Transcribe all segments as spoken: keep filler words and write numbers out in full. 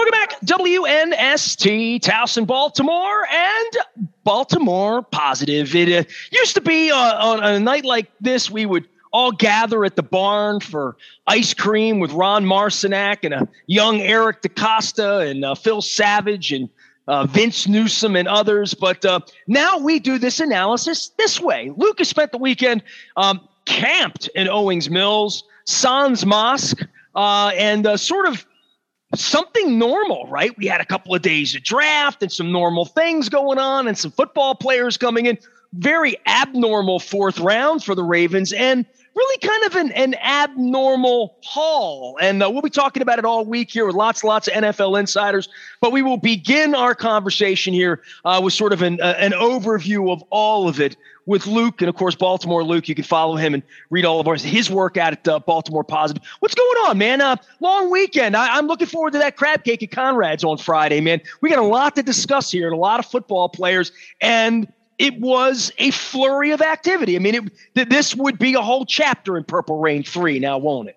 Welcome back, W N S T, Towson, Baltimore, and Baltimore Positive. It uh, used to be uh, on a night like this, we would all gather at the barn for ice cream with Ron Marcinak and a young Eric DaCosta and uh, Phil Savage and uh, Vince Newsom and others. But uh, now we do this analysis this way. Lucas spent the weekend um, camped in Owings Mills, Sans Mosque, uh, and uh, sort of something normal, right? We had a couple of days of draft and some normal things going on and some football players coming in. Very abnormal fourth round for the Ravens and really kind of an, an abnormal haul. And uh, we'll be talking about it all week here with lots and lots of N F L insiders. But we will begin our conversation here uh, with sort of an, uh, an overview of all of it with Luke. And, of course, Baltimore Luke. You can follow him and read all of our, his work out at uh, Baltimore Positive. What's going on, man? Uh, long weekend. I, I'm looking forward to that crab cake at Conrad's on Friday, man. We got a lot to discuss here and a lot of football players. And it was a flurry of activity. I mean, it, th- this would be a whole chapter in Purple Rain three now, won't it?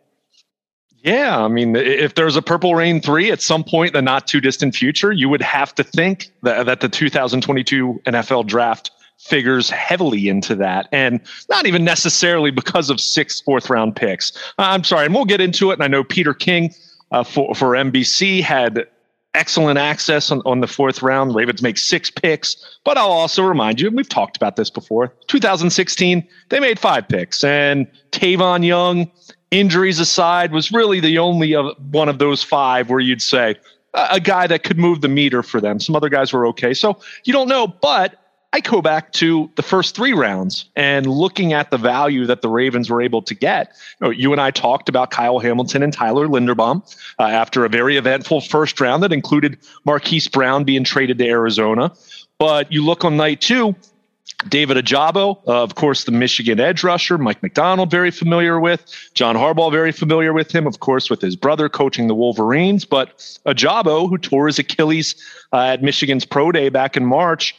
Yeah, I mean, if there's a Purple Rain three at some point in the not too distant future, you would have to think that, that the two thousand twenty-two N F L draft figures heavily into that, and not even necessarily because of six fourth round picks. I'm sorry, and we'll get into it. And I know Peter King uh, for, for N B C had excellent access on, on the fourth round. Ravens make six picks, but I'll also remind you, and we've talked about this before, two thousand sixteen, they made five picks, and Tavon Young, injuries aside, was really the only of one of those five where you'd say uh, a guy that could move the meter for them. Some other guys were okay. So you don't know, but I go back to the first three rounds and looking at the value that the Ravens were able to get. You know, you and I talked about Kyle Hamilton and Tyler Linderbaum uh, after a very eventful first round that included Marquise Brown being traded to Arizona. But you look on night two, David Ajabo, uh, of course, the Michigan edge rusher, Mike McDonald, very familiar with, John Harbaugh, very familiar with him, of course, with his brother coaching the Wolverines. But Ajabo, who tore his Achilles uh, at Michigan's Pro Day back in March,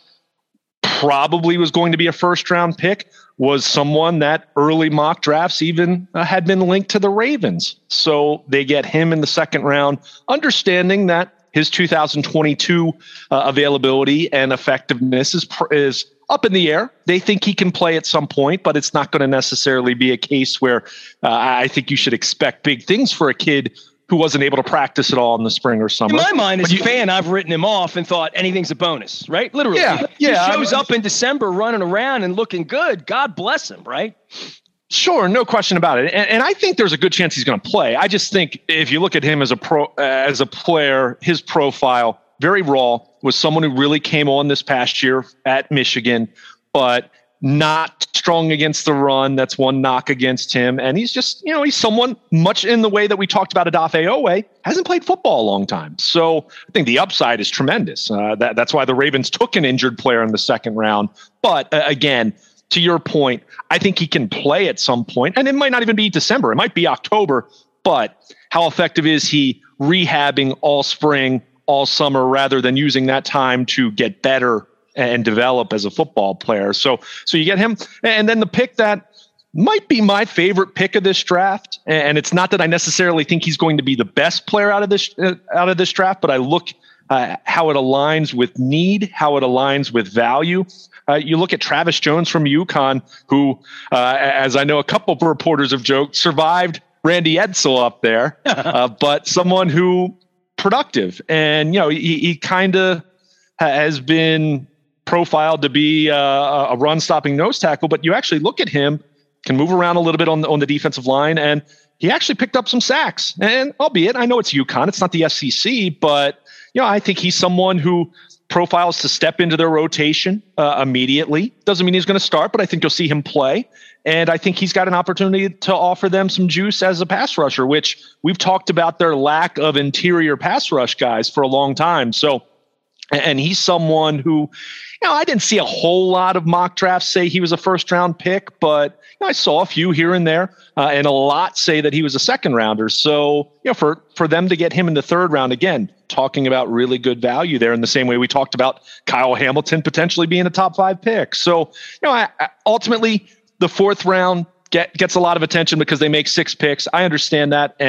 probably was going to be a first round pick, was someone that early mock drafts even uh, had been linked to the Ravens. So they get him in the second round, understanding that his two thousand twenty-two uh, availability and effectiveness is, is up in the air. They think he can play at some point, but it's not going to necessarily be a case where uh, I think you should expect big things for a kid who wasn't able to practice at all in the spring or summer. In my mind, as a fan, I've written him off and thought anything's a bonus, right? Literally. Yeah, he yeah, shows I mean, up in December running around and looking good. God bless him, right? Sure, no question about it. And, and I think there's a good chance he's going to play. I just think if you look at him as a pro, uh, as a player, his profile, very raw, was someone who really came on this past year at Michigan, but not strong against the run. That's one knock against him. And he's just, you know, he's someone much in the way that we talked about Odafe Owe, hasn't played football a long time. So I think the upside is tremendous. Uh, that, that's why the Ravens took an injured player in the second round. But uh, again, to your point, I think he can play at some point, and it might not even be December. It might be October, but how effective is he rehabbing all spring, all summer, rather than using that time to get better and develop as a football player? So, so you get him. And then the pick that might be my favorite pick of this draft. And it's not that I necessarily think he's going to be the best player out of this, uh, out of this draft, but I look uh, how it aligns with need, how it aligns with value. Uh, you look at Travis Jones from UConn, who, uh, as I know a couple of reporters have joked, survived Randy Edsall up there, uh, but someone who productive. And, you know, he, he kind of has been profiled to be uh, a run-stopping nose tackle, but you actually look at him, can move around a little bit on the, on the defensive line, and he actually picked up some sacks. And albeit, I know it's UConn, it's not the S E C, but you know, I think he's someone who profiles to step into their rotation uh, immediately. Doesn't mean he's going to start, but I think you'll see him play. And I think he's got an opportunity to offer them some juice as a pass rusher, which we've talked about their lack of interior pass rush guys for a long time. So, and he's someone who, you know, I didn't see a whole lot of mock drafts say he was a first round pick, but you know, I saw a few here and there, uh, and a lot say that he was a second rounder. So, you know, for, for them to get him in the third round, again, talking about really good value there in the same way we talked about Kyle Hamilton potentially being a top five pick. So, you know, I, I, ultimately the fourth round get, gets a lot of attention because they make six picks. I understand that. And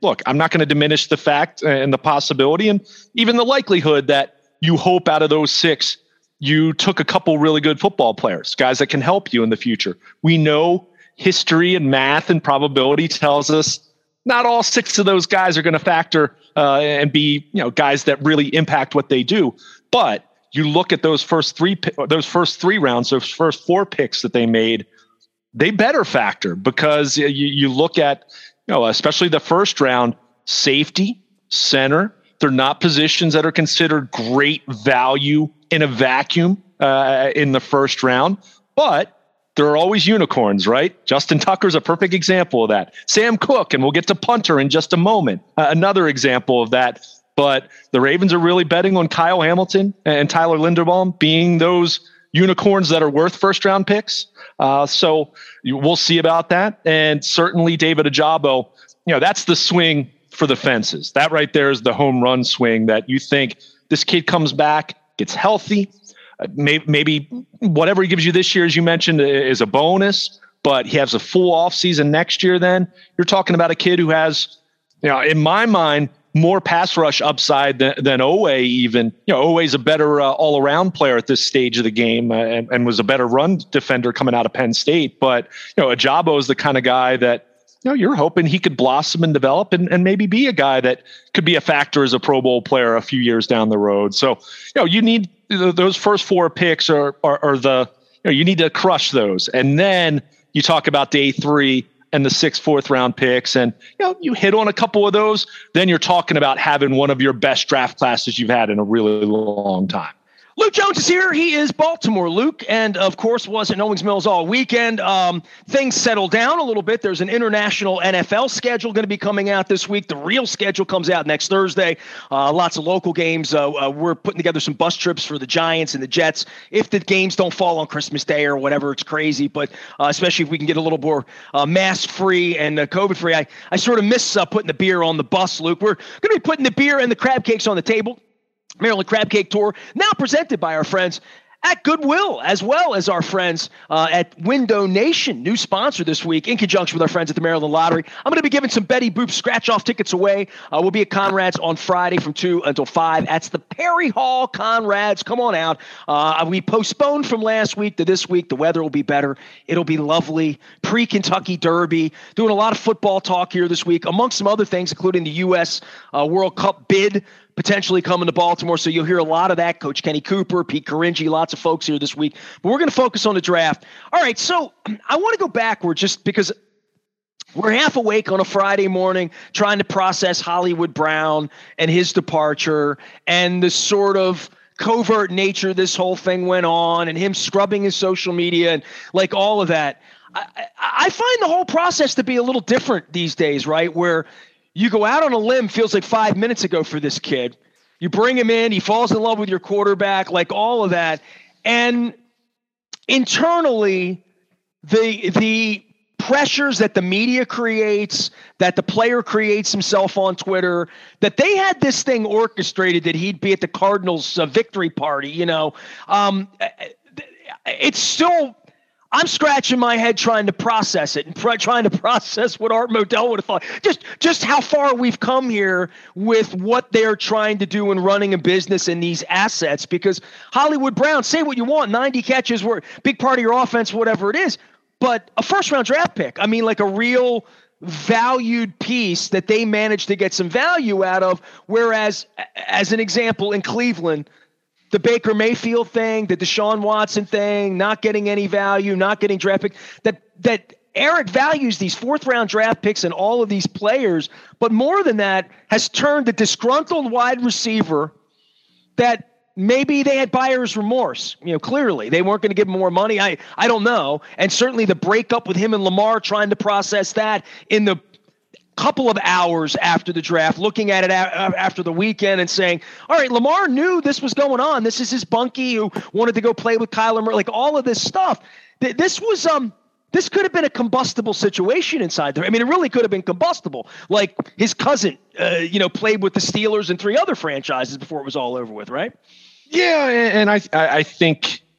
look, I'm not going to diminish the fact and the possibility and even the likelihood that you hope out of those six, you took a couple really good football players, guys that can help you in the future. We know history and math and probability tells us not all six of those guys are going to factor uh, and be, you know, guys that really impact what they do. But you look at those first three, those first three rounds, those first four picks that they made, they better factor because you, you look at, you know, especially the first round, safety, center. They're not positions that are considered great value in a vacuum uh, in the first round, but there are always unicorns, right? Justin Tucker's a perfect example of that. Sam Cook, and we'll get to punter in just a moment, uh, another example of that. But the Ravens are really betting on Kyle Hamilton and Tyler Linderbaum being those unicorns that are worth first round picks. Uh, so we'll see about that. And certainly David Ojabo, you know, that's the swing for the fences. That right there is the home run swing that you think this kid comes back, gets healthy. Uh, maybe, maybe whatever he gives you this year, as you mentioned, is a bonus, but he has a full off season next year. Then you're talking about a kid who has, you know, in my mind, more pass rush upside than, than Owe even. You know, Owe's a better uh, all-around player at this stage of the game uh, and, and was a better run defender coming out of Penn State. But, you know, Ojabo is the kind of guy that, you know, you're hoping he could blossom and develop and, and maybe be a guy that could be a factor as a Pro Bowl player a few years down the road. So, you know, you need those first four picks are, are, are the, you know, you need to crush those. And then you talk about day three and the six fourth round picks, and you know you hit on a couple of those, then you're talking about having one of your best draft classes you've had in a really long time. Luke Jones is here. He is Baltimore Luke, and of course was at Owings Mills all weekend. Um, things settled down a little bit. There's an international N F L schedule going to be coming out this week. The real schedule comes out next Thursday. Uh, lots of local games. Uh, uh, we're putting together some bus trips for the Giants and the Jets. If the games don't fall on Christmas Day or whatever, it's crazy. But uh, especially if we can get a little more uh, mask-free and uh, COVID-free. I, I sort of miss uh, putting the beer on the bus, Luke. We're going to be putting the beer and the crab cakes on the table. Maryland Crab Cake Tour, now presented by our friends at Goodwill, as well as our friends uh, at Window Nation, new sponsor this week, in conjunction with our friends at the Maryland Lottery. I'm going to be giving some Betty Boop scratch-off tickets away. Uh, we'll be at Conrad's on Friday from two until five. That's the Perry Hall Conrad's. Come on out. Uh, we postponed from last week to this week. The weather will be better. It'll be lovely. Pre-Kentucky Derby. Doing a lot of football talk here this week, amongst some other things, including the U S uh, World Cup bid potentially coming to Baltimore. So you'll hear a lot of that. Coach Kenny Cooper, Pete Caringi, lots of folks here this week. But we're going to focus on the draft. All right, so I want to go backward just because we're half awake on a Friday morning trying to process Hollywood Brown and his departure and the sort of covert nature this whole thing went on and him scrubbing his social media and like all of that. I, I find the whole process to be a little different these days, right? Where you go out on a limb, feels like five minutes ago for this kid. You bring him in, he falls in love with your quarterback, like all of that. And internally, the the pressures that the media creates, that the player creates himself on Twitter, that they had this thing orchestrated that he'd be at the Cardinals' uh, victory party, you know. Um, it's still... I'm scratching my head trying to process it and pr- trying to process what Art Modell would have thought. Just just how far we've come here with what they're trying to do in running a business and these assets. Because Hollywood Brown, say what you want, ninety catches were big part of your offense, whatever it is. But a first-round draft pick, I mean, like a real valued piece that they managed to get some value out of. Whereas, as an example, in Cleveland, the Baker Mayfield thing, the Deshaun Watson thing, not getting any value, not getting draft pick, that that Eric values these fourth round draft picks and all of these players, but more than that, has turned a disgruntled wide receiver that maybe they had buyer's remorse. You know, clearly they weren't going to give him more money. I I don't know. And certainly the breakup with him and Lamar, trying to process that in the couple of hours after the draft, looking at it a- after the weekend and saying, all right, Lamar knew this was going on. This is his bunkie who wanted to go play with Kyler Murray, like all of this stuff. Th- this was, um, this could have been a combustible situation inside there. I mean, it really could have been combustible. Like his cousin, uh, you know, played with the Steelers and three other franchises before it was all over with, right? Yeah. And I, I think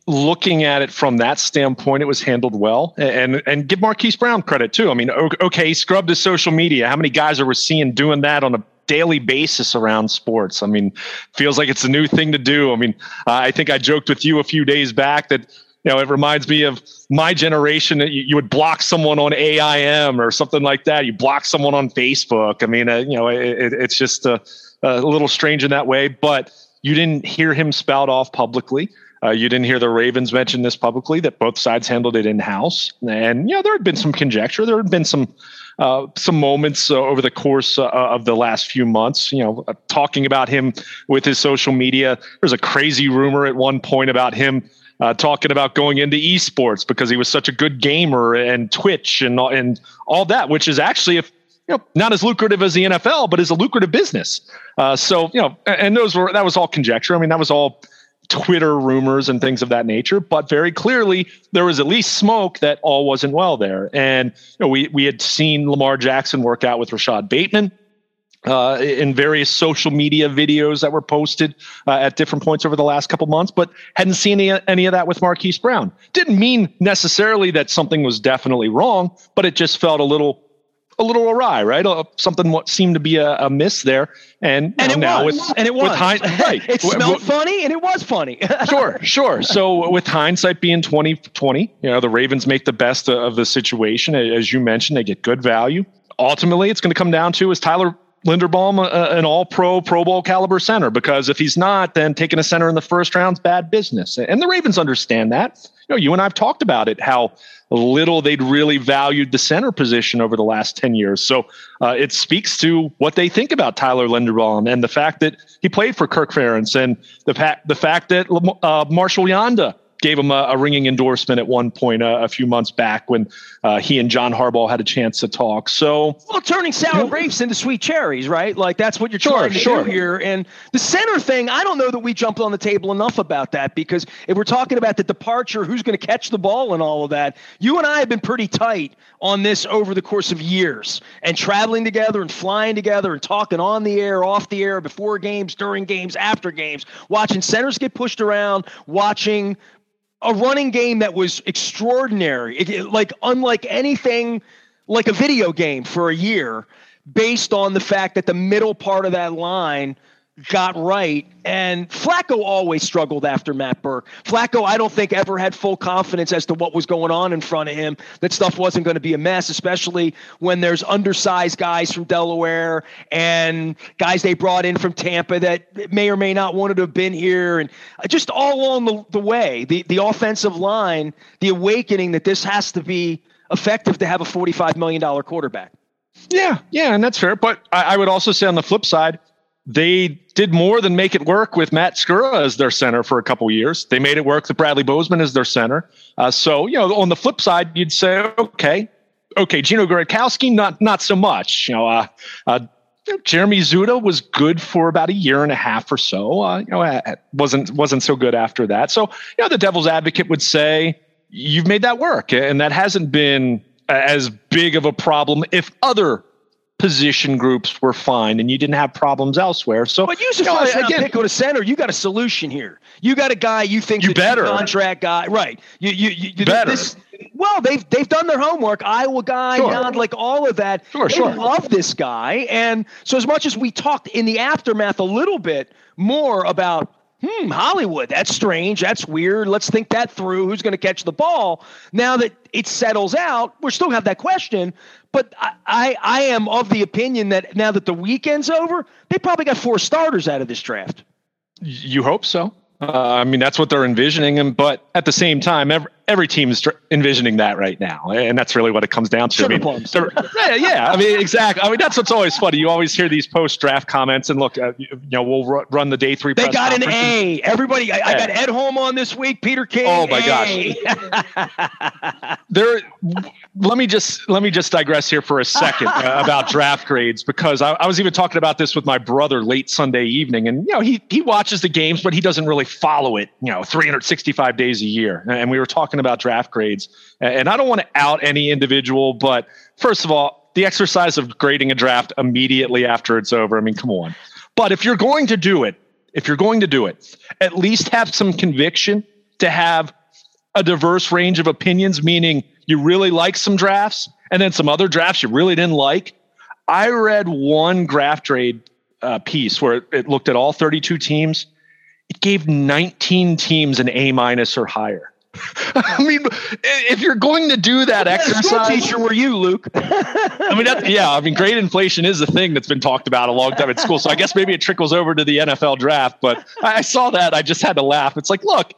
looking at it from that standpoint, it was handled well. And and give Marquise Brown credit too. I mean, okay, he scrubbed his social media. How many guys are we seeing doing that on a daily basis around sports? I mean, feels like it's a new thing to do. I mean, uh, I think I joked with you a few days back that, you know, it reminds me of my generation that you, you would block someone on A I M or something like that. You block someone on Facebook. I mean, uh, you know, it, it's just a, a little strange in that way, but you didn't hear him spout off publicly. Uh, you didn't hear the Ravens mention this publicly, that both sides handled it in-house. And, you know, there had been some conjecture. There had been some uh, some moments uh, over the course uh, of the last few months, you know, uh, talking about him with his social media. There's a crazy rumor at one point about him uh, talking about going into esports because he was such a good gamer, and Twitch and, and all that, which is actually, if you know, not as lucrative as the N F L, but is a lucrative business. Uh, so, you know, and those were, that was all conjecture. I mean, that was all Twitter rumors and things of that nature, but very clearly there was at least smoke that all wasn't well there. And you know, we we had seen Lamar Jackson work out with Rashad Bateman uh, in various social media videos that were posted uh, at different points over the last couple months, but hadn't seen any, any of that with Marquise Brown. Didn't mean necessarily that something was definitely wrong, but it just felt a little a little awry, right? Uh, something what seemed to be a, a miss there. And, and, know, it now was. with, and it was. With hind- right. It smelled w- funny, and it was funny. Sure, sure. So with hindsight being twenty twenty, you know, the Ravens make the best of the situation. As you mentioned, they get good value. Ultimately, it's going to come down to, is Tyler Linderbaum a, an all-pro, Pro Bowl caliber center? Because if he's not, then taking a center in the first round's bad business. And the Ravens understand that. You know, you and I have talked about it, how little they'd really valued the center position over the last ten years. So uh, it speaks to what they think about Tyler Linderbaum and the fact that he played for Kirk Ferentz, and the fact the fact that uh, Marshall Yanda gave him a, a ringing endorsement at one point uh, a few months back when uh, he and John Harbaugh had a chance to talk. So, well, turning sour grapes into sweet cherries, right? Like that's what you're sure, trying to sure. do here. And the center thing, I don't know that we jumped on the table enough about that, because if we're talking about the departure, who's going to catch the ball and all of that, you and I have been pretty tight on this over the course of years, and traveling together and flying together and talking on the air, off the air, before games, during games, after games, watching centers get pushed around, watching a running game that was extraordinary, it, like unlike anything, like a video game for a year, based on the fact that the middle part of that line got right. And Flacco always struggled after Matt Burke. Flacco, I don't think, ever had full confidence as to what was going on in front of him, that stuff wasn't going to be a mess, especially when there's undersized guys from Delaware and guys they brought in from Tampa that may or may not wanted to have been here. And just all along the, the way, the, the offensive line, the awakening that this has to be effective to have a forty-five million dollars quarterback. Yeah, yeah, and that's fair. But I, I would also say on the flip side, they did more than make it work with Matt Skura as their center for a couple years. They made it work with Bradley Bozeman as their center. Uh, so, you know, on the flip side, you'd say, okay, okay, Gino Gronkowski, not not so much. You know, uh, uh, Jeremy Zuda was good for about a year and a half or so. Uh, you know, wasn't wasn't so good after that. So, you know, the devil's advocate would say you've made that work, and that hasn't been as big of a problem if other position groups were fine and you didn't have problems elsewhere. So, but use a you know, first round again, pick on a center. You got a solution here. You got a guy you think you better contract guy, right? You you you, you better. This, well, they've they've done their homework. Iowa guy, sure. Jan, like all of that. Sure, they sure. love this guy, and so as much as we talked in the aftermath a little bit more about, hmm, Hollywood, that's strange, that's weird, let's think that through, who's going to catch the ball? Now that it settles out, we still have that question, but I, I I am of the opinion that now that the weekend's over, they probably got four starters out of this draft. You hope so. Uh, I mean, that's what they're envisioning. And, but at the same time, every, every team is envisioning that right now. And that's really what it comes down to. Sugar I mean, plums. yeah, yeah. I mean, exactly. I mean, that's what's always funny. You always hear these post-draft comments and look, uh, you, you know, we'll r- run the day three. They got an A. Everybody, I, yeah. I got Ed Holm on this week. Peter King. Oh my A. gosh. there. Let me just let me just digress here for a second uh, about draft grades, because I, I was even talking about this with my brother late Sunday evening, and you know he he watches the games, but he doesn't really follow it, you know, three hundred sixty-five days a year. And we were talking about draft grades, and I don't want to out any individual, but first of all, the exercise of grading a draft immediately after it's over, I mean, come on. But if you're going to do it, if you're going to do it, at least have some conviction to have a diverse range of opinions, meaning you really like some drafts and then some other drafts you really didn't like. I read one draft trade uh, piece where it, it looked at all thirty-two teams. It gave nineteen teams an A minus or higher. I mean, if you're going to do that exercise, what teacher were you, Luke? I mean, that's, yeah, I mean, grade inflation is a thing that's been talked about a long time at school. So I guess maybe it trickles over to the N F L draft. But I saw that, I just had to laugh. It's like, look,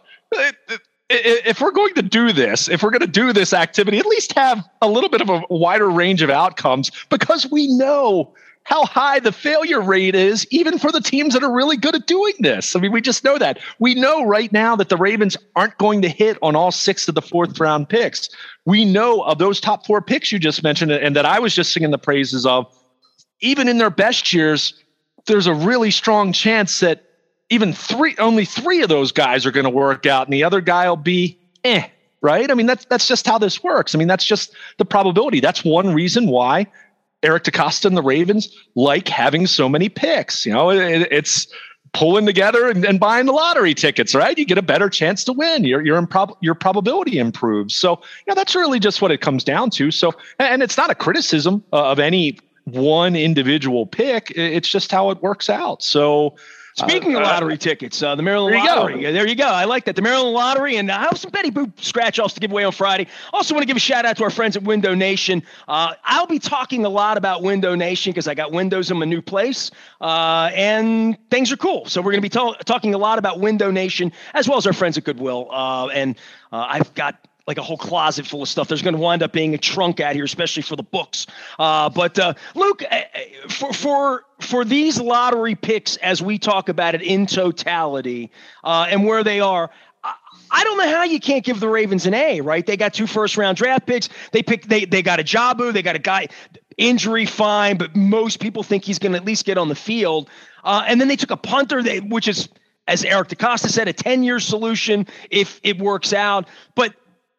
if we're going to do this, if we're going to do this activity, at least have a little bit of a wider range of outcomes, because we know how high the failure rate is, even for the teams that are really good at doing this. I mean, we just know that. We know right now that the Ravens aren't going to hit on all six of the fourth round picks. We know of those top four picks you just mentioned and that I was just singing the praises of, even in their best years, there's a really strong chance that even three, only three of those guys are going to work out and the other guy will be eh, right? I mean, that's, that's just how this works. I mean, that's just the probability. That's one reason why Eric DeCosta and the Ravens like having so many picks. You know, it, it's pulling together and, and buying the lottery tickets, right? You get a better chance to win. Your your improb- your probability improves. So, you know, that's really just what it comes down to. So, and it's not a criticism uh, of any one individual pick. It's just how it works out. So, Speaking uh, of lottery uh, tickets, uh, the Maryland there Lottery. Yeah, there you go. I like that. The Maryland Lottery. And I have some Betty Boop scratch-offs to give away on Friday. Also want to give a shout-out to our friends at Window Nation. Uh, I'll be talking a lot about Window Nation because I got windows in my new place. Uh, and things are cool. So we're going to be ta- talking a lot about Window Nation as well as our friends at Goodwill. Uh, and uh, I've got like a whole closet full of stuff. There's going to wind up being a trunk out here, especially for the books. Uh, but uh, Luke, for for for these lottery picks, as we talk about it in totality uh, and where they are, I, I don't know how you can't give the Ravens an A, right? They got two first round draft picks. They picked. They they got a Jabu. They got a guy. Injury fine, but most people think he's going to at least get on the field. Uh, and then they took a punter, they, which is, as Eric DeCosta said, a ten-year solution if it works out. But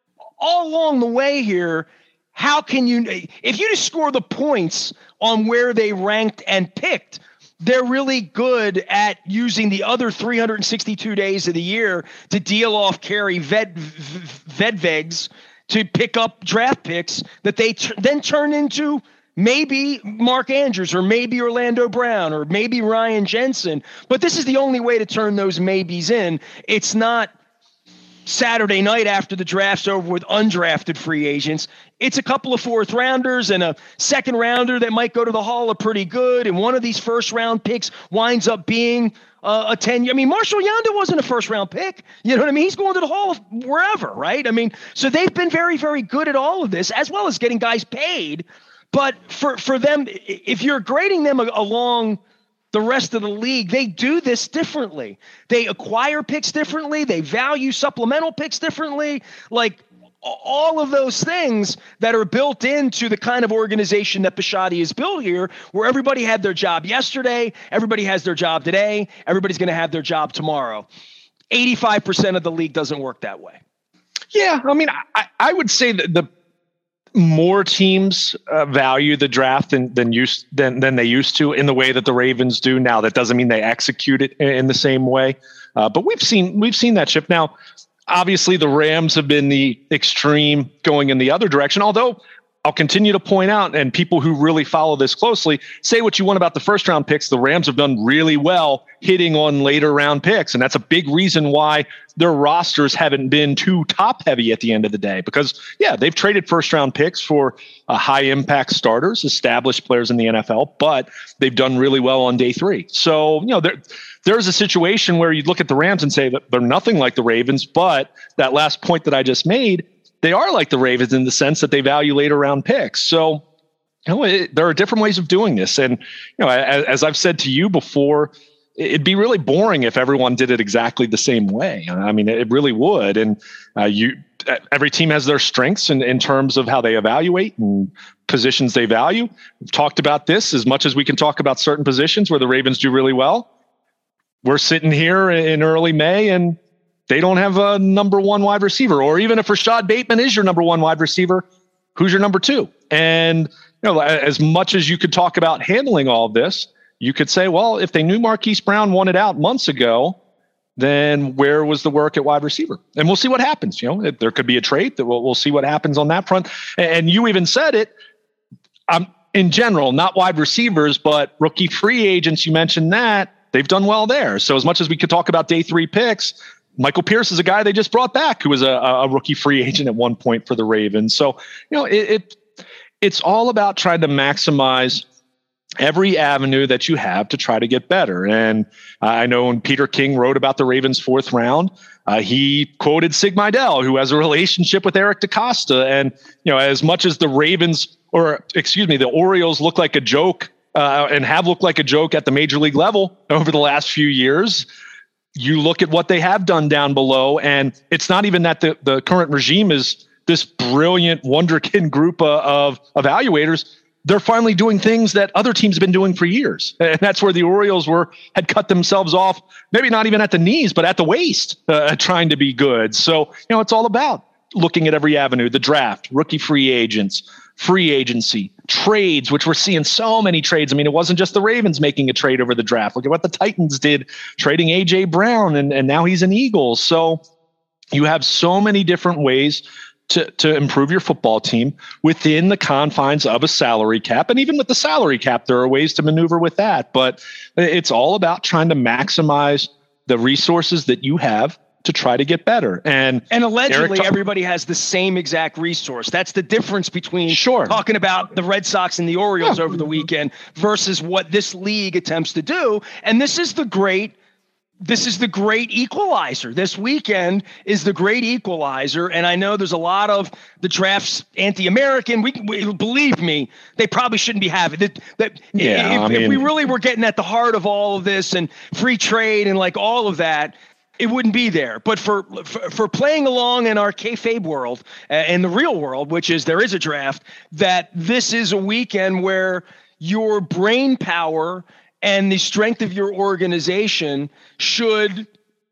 all along the way here, how can you, if you just score the points on where they ranked and picked, they're really good at using the other three hundred sixty-two days of the year to deal off carry ved, vedvegs to pick up draft picks that they t- then turn into maybe Mark Andrews or maybe Orlando Brown or maybe Ryan Jensen. But this is the only way to turn those maybes in. It's not Saturday night after the draft's over with undrafted free agents. It's a couple of fourth rounders and a second rounder that might go to the Hall of Pretty Good. And one of these first round picks winds up being uh, a ten year. I mean, Marshall Yanda wasn't a first round pick. You know what I mean? He's going to the Hall of wherever, right? I mean, so they've been very, very good at all of this, as well as getting guys paid. But for, for them, if you're grading them along the rest of the league, they do this differently. They acquire picks differently. They value supplemental picks differently. Like all of those things that are built into the kind of organization that Bisciotti has built here, where everybody had their job yesterday, everybody has their job today, everybody's going to have their job tomorrow. eighty-five percent of the league doesn't work that way. Yeah, I mean, I, I would say that the more teams uh, value the draft than than used than than they used to in the way that the Ravens do now. That doesn't mean they execute it in, in the same way, uh, but we've seen we've seen that shift. Now, obviously, the Rams have been the extreme going in the other direction. Although I'll continue to point out, and people who really follow this closely, say what you want about the first round picks. The Rams have done really well hitting on later round picks. And that's a big reason why their rosters haven't been too top heavy at the end of the day, because yeah, they've traded first round picks for uh, high impact starters, established players in the N F L, but they've done really well on day three. So, you know, there, there's a situation where you look at the Rams and say that they're nothing like the Ravens, but that last point that I just made, they are like the Ravens in the sense that they value later round picks. So, you know, it, there are different ways of doing this. And, you know, as, as I've said to you before, it'd be really boring if everyone did it exactly the same way. I mean, it really would. And uh, you, every team has their strengths in, in terms of how they evaluate and positions they value. We've talked about this as much as we can talk about certain positions where the Ravens do really well. We're sitting here in early May and they don't have a number one wide receiver, or even if Rashad Bateman is your number one wide receiver, who's your number two? And you know, as much as you could talk about handling all of this, you could say, well, if they knew Marquise Brown wanted out months ago, then where was the work at wide receiver? And we'll see what happens. You know, there could be a trade that we'll, we'll see what happens on that front. And you even said it, um, in general, not wide receivers, but rookie free agents. You mentioned that they've done well there. So as much as we could talk about day three picks, Michael Pierce is a guy they just brought back who was a, a rookie free agent at one point for the Ravens. So, you know, it, it it's all about trying to maximize every avenue that you have to try to get better. And uh, I know when Peter King wrote about the Ravens' fourth round, uh, he quoted Sig Mejdal, who has a relationship with Eric DeCosta. And, you know, as much as the Ravens, or excuse me, the Orioles look like a joke uh, and have looked like a joke at the major league level over the last few years, you look at what they have done down below. And it's not even that the, the current regime is this brilliant wonderkind group of, of evaluators. They're finally doing things that other teams have been doing for years. And that's where the Orioles were, had cut themselves off, maybe not even at the knees, but at the waist, uh, trying to be good. So, you know, it's all about looking at every avenue, the draft, rookie free agents, free agency, trades, which we're seeing so many trades. I mean, it wasn't just the Ravens making a trade over the draft. Look at what the Titans did, trading A J Brown, and, and now he's an Eagle. So you have so many different ways to, to improve your football team within the confines of a salary cap. And even with the salary cap, there are ways to maneuver with that. But it's all about trying to maximize the resources that you have to try to get better. And and allegedly, Eric, everybody has the same exact resource. That's the difference between sure. talking about the Red Sox and the Orioles yeah. over the weekend versus what this league attempts to do. And this is the great This is the great equalizer. This weekend is the great equalizer. And I know there's a lot of the draft's anti-American. We, we believe me, they probably shouldn't be having it. That, yeah, if, I mean, if we really were getting at the heart of all of this and free trade and like all of that, it wouldn't be there. But for, for, for playing along in our kayfabe world, uh, in the real world, which is there is a draft, that this is a weekend where your brain power and the strength of your organization should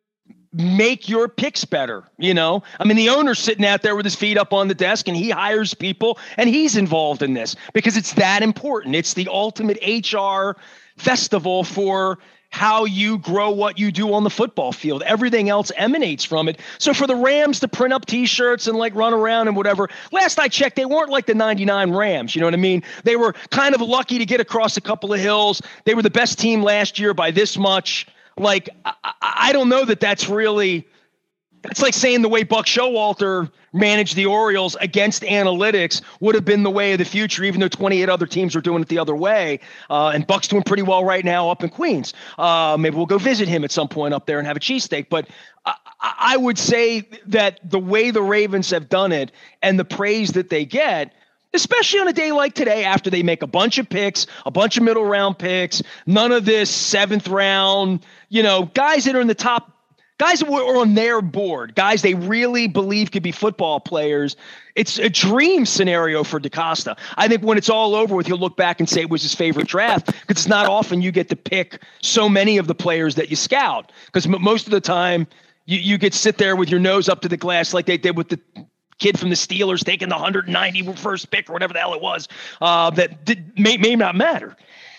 make your picks better. You know, I mean, the owner's sitting out there with his feet up on the desk and he hires people and he's involved in this because it's that important. It's the ultimate H R festival for how you grow what you do on the football field. Everything else emanates from it. So for the Rams to print up T-shirts and like run around and whatever, last I checked, they weren't like the ninety-nine Rams. You know what I mean? They were kind of lucky to get across a couple of hills. They were the best team last year by this much. Like, I, I don't know that that's really, it's like saying the way Buck Showalter managed the Orioles against analytics would have been the way of the future, even though twenty-eight other teams are doing it the other way. Uh, and Buck's doing pretty well right now up in Queens. Uh, maybe we'll go visit him at some point up there and have a cheesesteak. But I, I would say that the way the Ravens have done it and the praise that they get, especially on a day like today, after they make a bunch of picks, a bunch of middle round picks, none of this seventh round, you know, guys that are in the top, guys that were on their board, guys they really believe could be football players. It's a dream scenario for DeCosta. I think when it's all over with, he'll look back and say it was his favorite draft because it's not often you get to pick so many of the players that you scout. Because m- most of the time you, you get to sit there with your nose up to the glass like they did with the kid from the Steelers taking the one hundred ninety-first pick or whatever the hell it was. Uh, that did, may, may not matter.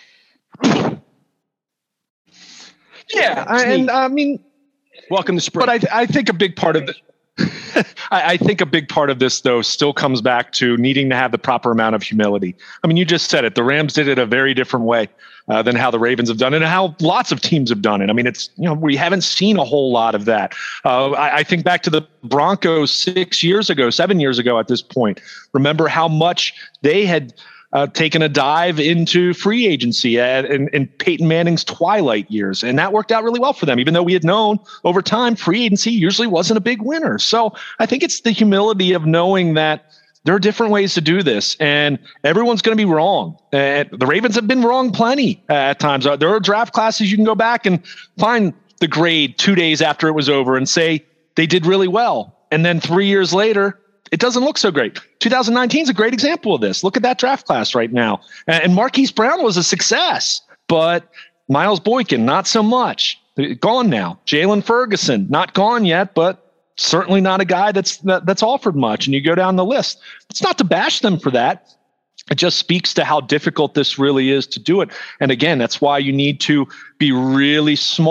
yeah, I, and I mean, welcome to spring. But I, I think a big part of it, I, I think a big part of this, though, still comes back to needing to have the proper amount of humility. I mean, you just said it. The Rams did it a very different way uh, than how the Ravens have done it and how lots of teams have done it. I mean, it's, you know, we haven't seen a whole lot of that. Uh, I, I think back to the Broncos six years ago, seven years ago at this point. Remember how much they had Uh, taken a dive into free agency at, in, in Peyton Manning's twilight years. And that worked out really well for them, even though we had known over time free agency usually wasn't a big winner. So I think it's the humility of knowing that there are different ways to do this and everyone's going to be wrong. Uh, the Ravens have been wrong plenty uh, at times. Uh, there are draft classes you can go back and find the grade two days after it was over and say they did really well. And then three years later, it doesn't look so great. twenty nineteen is a great example of this. Look at that draft class right now. And Marquise Brown was a success, but Miles Boykin, not so much. Gone now. Jalen Ferguson, not gone yet, but certainly not a guy that's that, that's offered much. And you go down the list. It's not to bash them for that. It just speaks to how difficult this really is to do it. And again, that's why you need to be really smart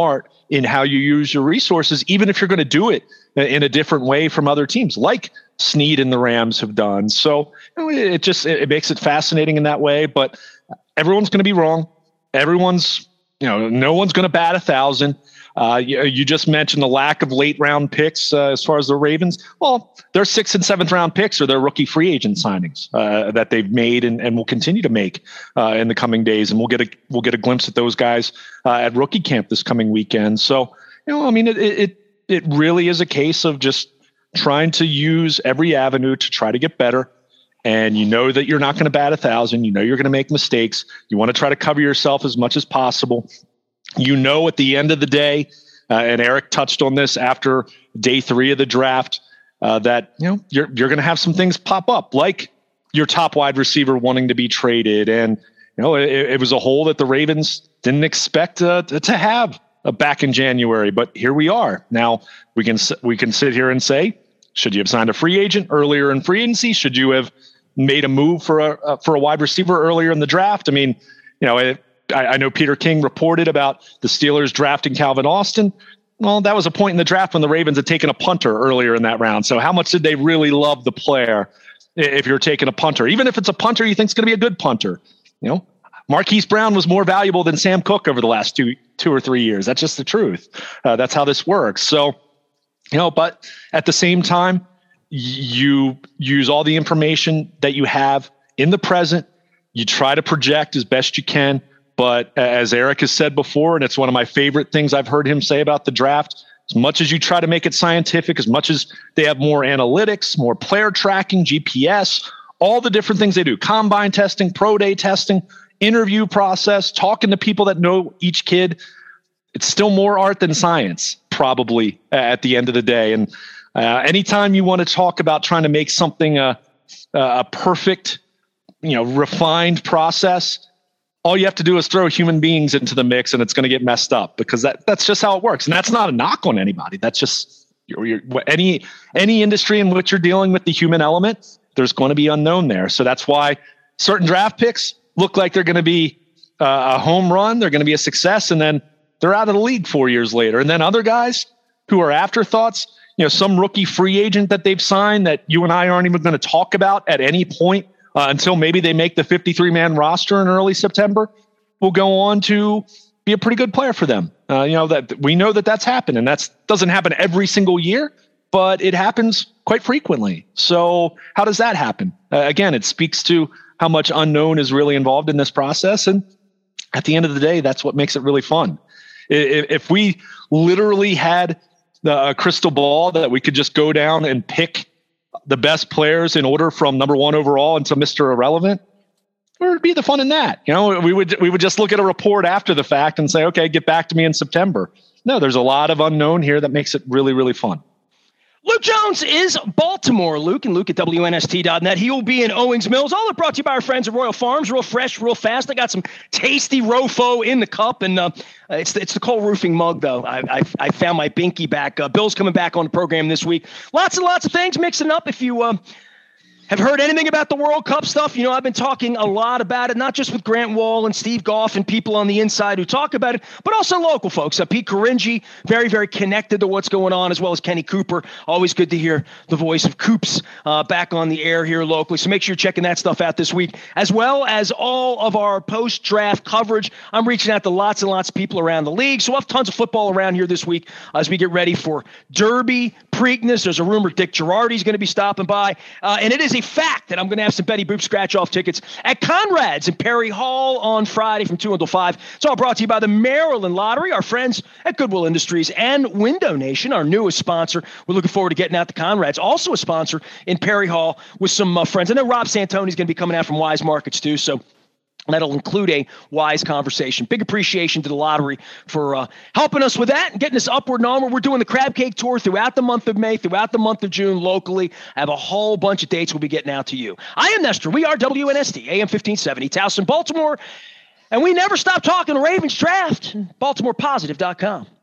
in how you use your resources, even if you're going to do it in a different way from other teams, like Snead and the Rams have done. So you know, it just it makes it fascinating in that way. But everyone's going to be wrong. Everyone's, you know, no one's going to bat a thousand. Uh, you, you just mentioned the lack of late round picks uh, as far as the Ravens. Well, their sixth and seventh round picks are their rookie free agent signings uh, that they've made and, and will continue to make uh, in the coming days. And we'll get a we'll get a glimpse at those guys uh, at rookie camp this coming weekend. So, you know, I mean, it it it really is a case of just trying to use every avenue to try to get better. And you know that you're not going to bat a thousand. You know you're going to make mistakes. You want to try to cover yourself as much as possible. You know, at the end of the day, uh, and Eric touched on this after day three of the draft, uh, that you know you're you're going to have some things pop up, like your top wide receiver wanting to be traded, and you know it, it was a hole that the Ravens didn't expect uh, to have uh, back in January. But here we are. Now we can we can sit here and say, should you have signed a free agent earlier in free agency? Should you have made a move for a uh, for a wide receiver earlier in the draft? I mean, you know. It, I, I know Peter King reported about the Steelers drafting Calvin Austin. Well, that was a point in the draft when the Ravens had taken a punter earlier in that round. So how much did they really love the player if you're taking a punter? Even if it's a punter you think is going to be a good punter. You know, Marquise Brown was more valuable than Sam Cook over the last two two or three years. That's just the truth. Uh, that's how this works. So, you know, but at the same time, you use all the information that you have in the present. You try to project as best you can. But as Eric has said before, and it's one of my favorite things I've heard him say about the draft, as much as you try to make it scientific, as much as they have more analytics, more player tracking, G P S, all the different things they do, combine testing, pro day testing, interview process, talking to people that know each kid, it's still more art than science, probably, at the end of the day. And uh, anytime you want to talk about trying to make something a, a perfect, you know, refined process, all you have to do is throw human beings into the mix and it's going to get messed up, because that that's just how it works. And that's not a knock on anybody. That's just you're, you're, any, any industry in which you're dealing with the human element, there's going to be unknown there. So that's why certain draft picks look like they're going to be uh, a home run. They're going to be a success. And then they're out of the league four years later. And then other guys who are afterthoughts, you know, some rookie free agent that they've signed that you and I aren't even going to talk about at any point, Uh, until maybe they make the fifty-three man roster in early September, will go on to be a pretty good player for them. Uh, you know, that we know that that's happened, and that doesn't happen every single year, but it happens quite frequently. So how does that happen? Uh, again, it speaks to how much unknown is really involved in this process. And at the end of the day, that's what makes it really fun. If, if we literally had the, a crystal ball that we could just go down and pick the best players in order from number one overall into Mister Irrelevant, where would be the fun in that? You know, we would we would just look at a report after the fact and say, okay, get back to me in September. No, there's a lot of unknown here that makes it really, really fun. Luke Jones is Baltimore, Luke, and Luke at W N S T dot net. He will be in Owings Mills. All that brought to you by our friends at Royal Farms. Real fresh, real fast. They got some tasty Rofo in the cup, and uh, it's the, it's the Cole Roofing mug, though. I I, I found my binky back. Uh, Bill's coming back on the program this week. Lots and lots of things mixing up. If you uh, have heard anything about the World Cup stuff, you know, I've been talking a lot about it, not just with Grant Wall and Steve Goff and people on the inside who talk about it, but also local folks. Uh, Pete Caringi, very, very connected to what's going on, as well as Kenny Cooper. Always good to hear the voice of Coops uh, back on the air here locally. So make sure you're checking that stuff out this week, as well as all of our post-draft coverage. I'm reaching out to lots and lots of people around the league. So we'll have tons of football around here this week as we get ready for Derby, Preakness. There's a rumor Dick Girardi's going to be stopping by. Uh, and it is a fact that I'm going to have some Betty Boop scratch-off tickets at Conrad's in Perry Hall on Friday from two until five. It's all brought to you by the Maryland Lottery, our friends at Goodwill Industries, and Window Nation, our newest sponsor. We're looking forward to getting out to Conrad's, also a sponsor in Perry Hall with some uh, friends. I know Rob Santoni's going to be coming out from Wise Markets too, so that'll include a wise conversation. Big appreciation to the lottery for uh, helping us with that and getting us upward and onward. We're doing the Crab Cake Tour throughout the month of May, throughout the month of June locally. I have a whole bunch of dates we'll be getting out to you. I am Nestor. We are W N S T, A M fifteen seventy, Towson, Baltimore. And we never stop talking Ravens draft. Baltimore Positive dot com.